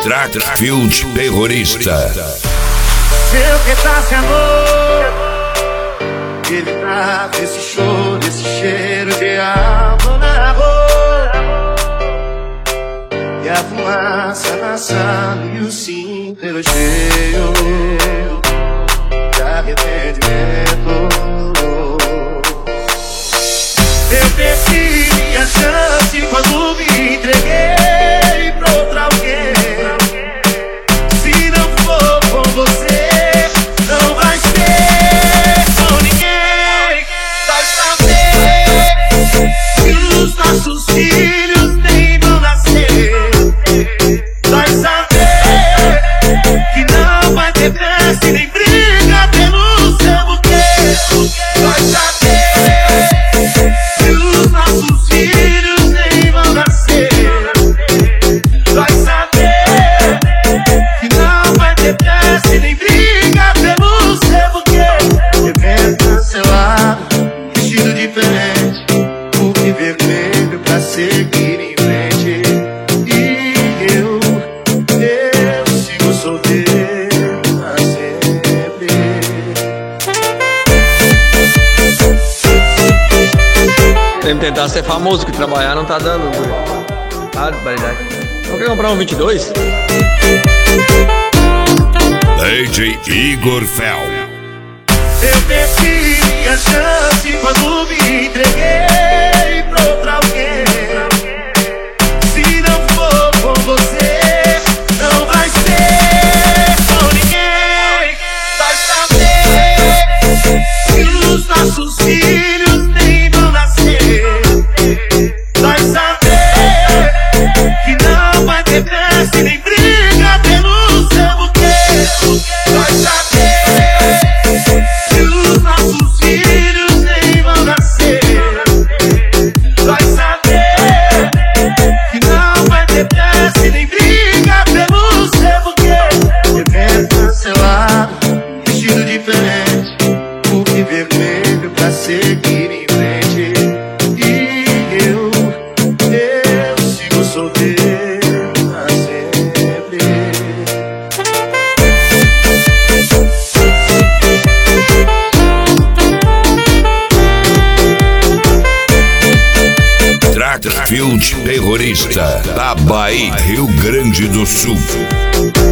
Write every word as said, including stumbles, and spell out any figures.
Trackfield terrorista. Se eu tentasse amor, evitava esse choro, esse cheiro de álcool na rua, e a fumaça na sala e o simples cheio de arrependimento. Eu perdi minha chance quando me entreguei pra outra alguém. Se não for com você, não vai ser com ninguém. Vai saber que os nossos filhos nem vão nascer. Vai saber que não vai ter festa nem briga pelo seu buquê. Vai saber que os nossos filhos nem vão nascer. Vai saber que não vai ter festa nem briga pelo seu buquê. Evento cancelado, vestido diferente, o que vermelho pra seguir em frente. E eu, eu sigo solteiro pra sempre. Tem que tentar ser famoso, que trabalhar não tá dando. Ah, barbaridade. Não quer comprar um vinte e dois? D J Igor Fel. Eu perdi minha chance quando me entreguei pra outra alguém. Se não for com você, não vai ser com ninguém. Vai saber que os nossos filhos nem vão nascer. Vai saber que não vai ter festa nem briga pelo seu buquê. Vai saber que os nossos filhos nem vão nascer. Vai saber que não vai ter festa nem briga pelo seu buquê. Evento cancelado, vestido diferente, o que vermelho pra seguir em frente. E eu, eu sigo solteiro pra sempre. Trackfield terrorista da Bahia, Rio Grande do Sul.